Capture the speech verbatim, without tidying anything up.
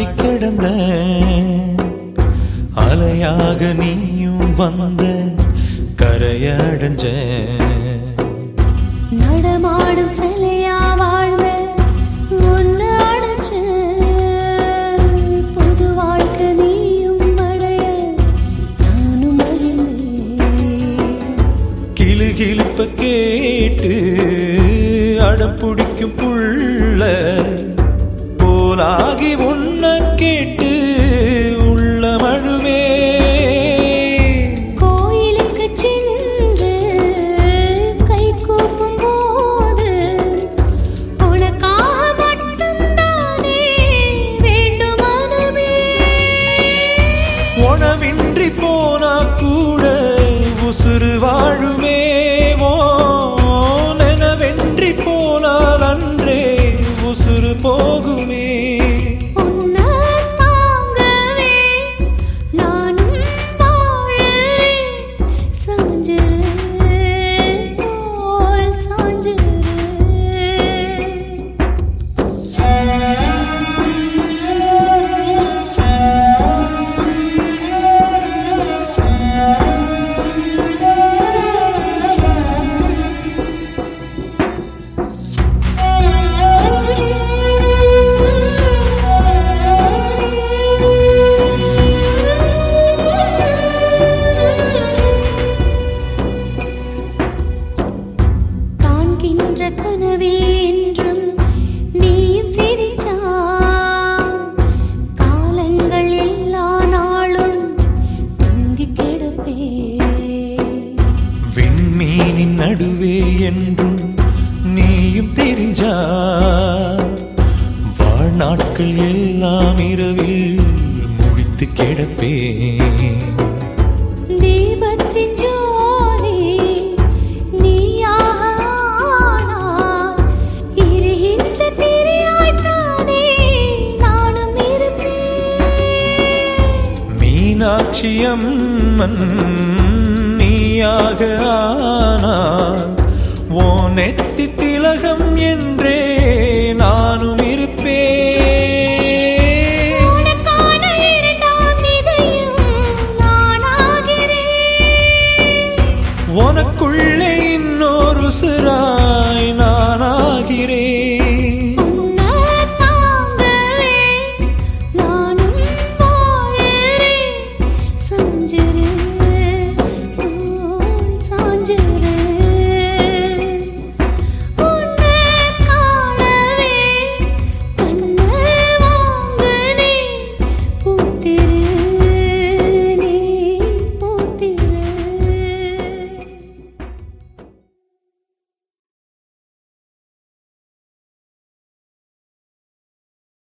கிடந்த அலையாக நீயும் வந்த கரையடைஞ்ச நடமாடும் சிலையா வாழ்ந்த ஒன்னு அடைஞ்ச புது வாழ்க்கை நீயும் அடைய நானும் கிளு கிளுப்ப கேட்டு அடம் பிடிக்கும் புள்ள போலாகி உன்ன கேட்டு உள்ள மழுவே கோயிலுக்கு சென்று கை கூப்பும் போது உனக்காக மட்டும்தானே வேண்டும் மனமே உணவின்றி போனா கூட உசுறு வாழுமே நெனவென்றி போனால் அன்றே உசுறு போகுமே கனவில் என்றும் நீயும் சிரிச்சா காலங்கள் எல்லா நாளும் தூங்கி கிடப்பே விண்மீனின் நடுவே என்றும் நீயும் தெரிஞ்சா வாழ்நாட்கள் எல்லாம் இரவில் முடித்து கிடப்பே தீபத்தின் ஜோதி நீயாக ஆனார் இருகின்ற திரியாய்த்தானே நானும் இருப்பேன் மீனாட்சி அம்மன் நீயாக ஆனார் ஓ நெத்தி திலகம் என்றே நானும் இருப்பேன் உனக்குள்ளே இன்னொரு சிறா